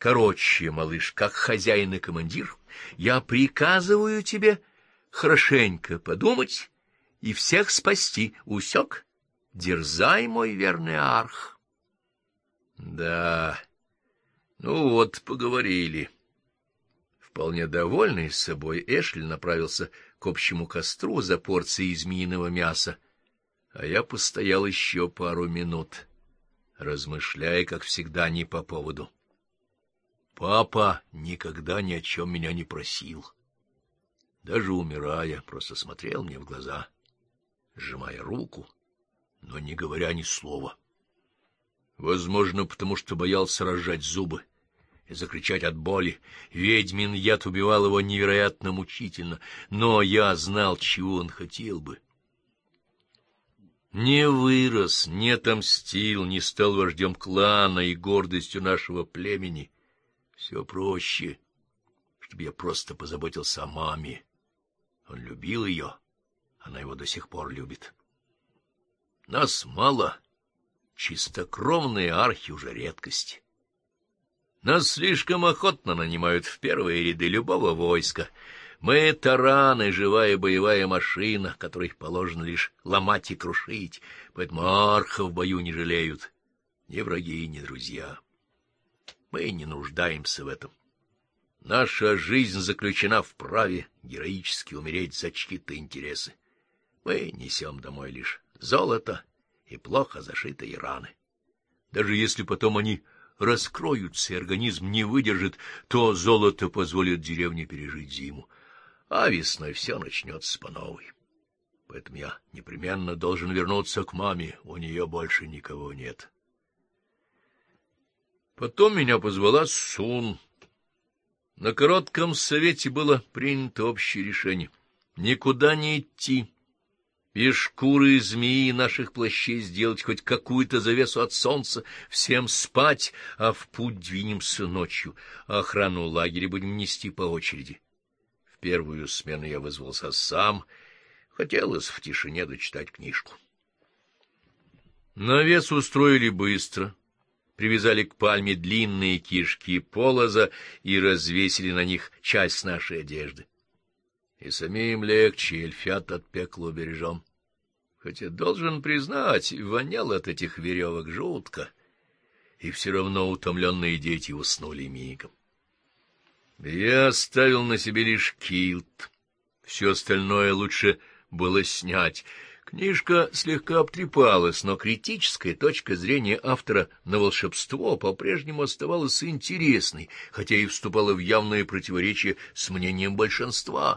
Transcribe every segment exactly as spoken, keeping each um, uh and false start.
Короче, малыш, как хозяин и командир, я приказываю тебе хорошенько подумать и всех спасти. Усек? Дерзай, мой верный арх. Да, ну вот, поговорили. Вполне довольный собой, Эшли направился к общему костру за порцией змеиного мяса, а я постоял еще пару минут, размышляя, как всегда, не по поводу. Папа никогда ни о чем меня не просил. Даже умирая, просто смотрел мне в глаза, сжимая руку, но не говоря ни слова. Возможно, потому что боялся разжать зубы и закричать от боли. Ведьмин яд убивал его невероятно мучительно, но я знал, чего он хотел бы. Не вырос, не отомстил, не стал вождем клана и гордостью нашего племени. Все проще, чтобы я просто позаботился о маме. Он любил ее, она его до сих пор любит. Нас мало, чистокровные архи уже редкость. Нас слишком охотно нанимают в первые ряды любого войска. Мы — тараны, живая боевая машина, которой положено лишь ломать и крушить, поэтому архов в бою не жалеют ни враги, ни друзья. Мы не нуждаемся в этом. Наша жизнь заключена в праве героически умереть за чьи-то интересы. Мы несем домой лишь золото и плохо зашитые раны. Даже если потом они раскроются и организм не выдержит, то золото позволит деревне пережить зиму, а весной все начнется по новой. Поэтому я непременно должен вернуться к маме, у нее больше никого нет. Потом меня позвала Сун. На коротком совете было принято общее решение — никуда не идти. Из шкуры змеи наших плащей сделать хоть какую-то завесу от солнца, всем спать, а в путь двинемся ночью. Охрану лагеря будем нести по очереди. В первую смену я вызвался сам. Хотелось в тишине дочитать книжку. Навес устроили быстро. Привязали к пальме длинные кишки полоза и развесили на них часть нашей одежды. И самим легче, эльфят от пекла убережем. Хотя, должен признать, вонял от этих веревок жутко, и все равно утомленные дети уснули мигом. Я оставил на себе лишь килт. Все остальное лучше было снять. Книжка слегка обтрепалась, но критическая точка зрения автора на волшебство по-прежнему оставалась интересной, хотя и вступала в явное противоречие с мнением большинства.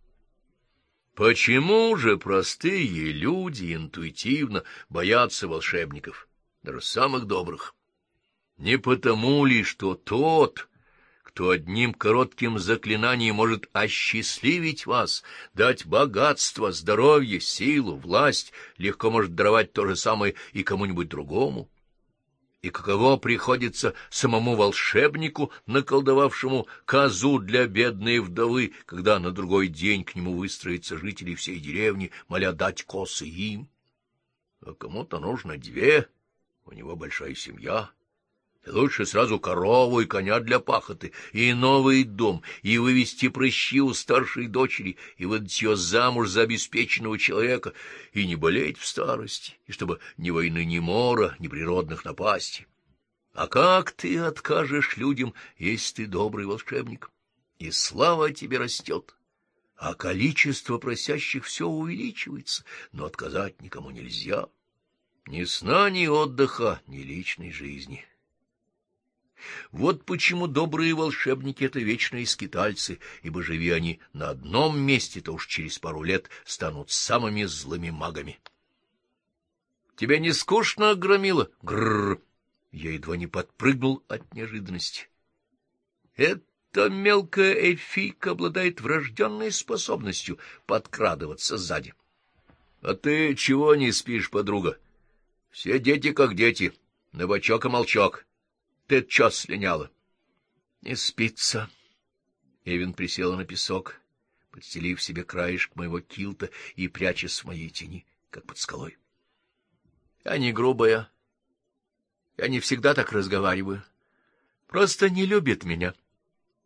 Почему же простые люди интуитивно боятся волшебников, даже самых добрых? Не потому ли, что тот, кто одним коротким заклинанием может осчастливить вас, дать богатство, здоровье, силу, власть, легко может даровать то же самое и кому-нибудь другому? И каково приходится самому волшебнику, наколдовавшему козу для бедной вдовы, когда на другой день к нему выстроятся жители всей деревни, моля дать косы им? А кому-то нужно две, у него большая семья. И лучше сразу корову и коня для пахоты, и новый дом, и вывести прыщи у старшей дочери, и выдать ее замуж за обеспеченного человека, и не болеть в старости, и чтобы ни войны, ни мора, ни природных напастей. А как ты откажешь людям, если ты добрый волшебник? И слава тебе растет, а количество просящих все увеличивается, но отказать никому нельзя. Ни сна, ни отдыха, ни личной жизни. Вот почему добрые волшебники — это вечные скитальцы, ибо, живи они на одном месте, то уж через пару лет станут самыми злыми магами. — Тебе не скучно, Громила? Грррр! Я едва не подпрыгнул от неожиданности. Эта мелкая эльфийка обладает врожденной способностью подкрадываться сзади. — А ты чего не спишь, подруга? Все дети как дети, на бочок и молчок. Ты чё слиняла? — Не спится. Эвен присела на песок, подстелив себе краешек моего килта и прячась в моей тени, как под скалой. — Я не грубая. Я не всегда так разговариваю. просто не любит меня.